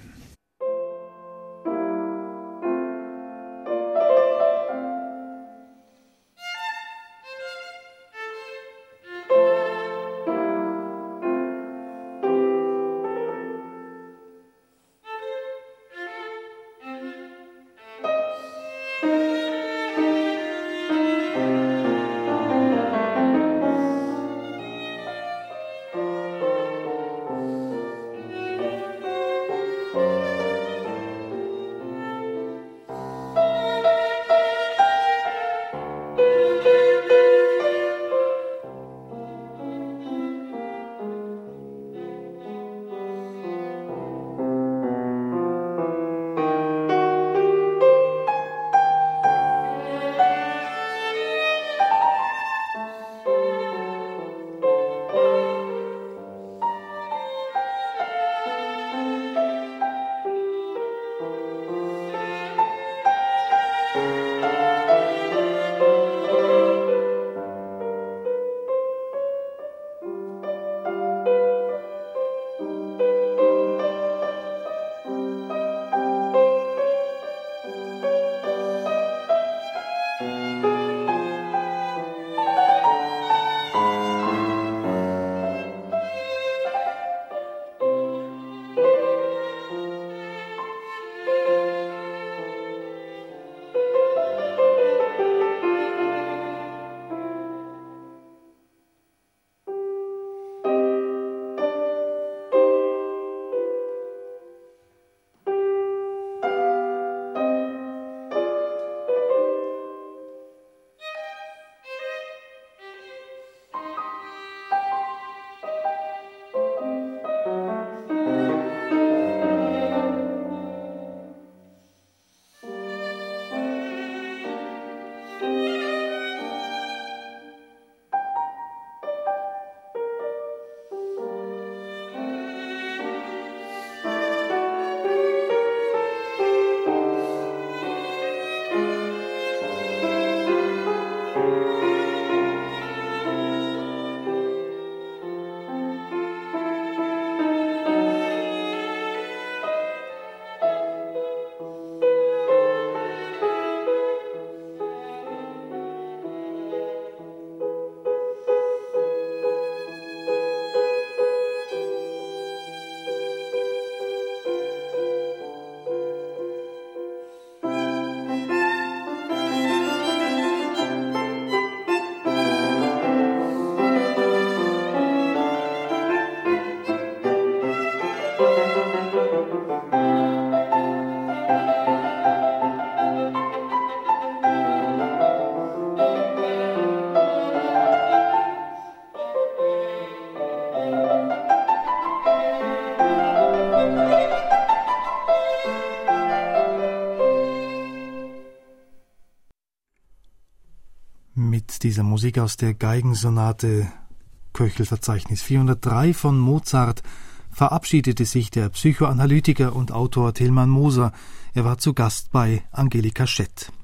Mit dieser Musik aus der Geigensonate Köchelverzeichnis vierhundertdrei von Mozart verabschiedete sich der Psychoanalytiker und Autor Tilman Moser. Er war zu Gast bei Angelika Schett.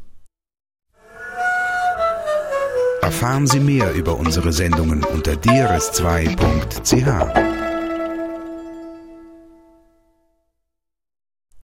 Erfahren Sie mehr über unsere Sendungen unter d r s zwei punkt c h.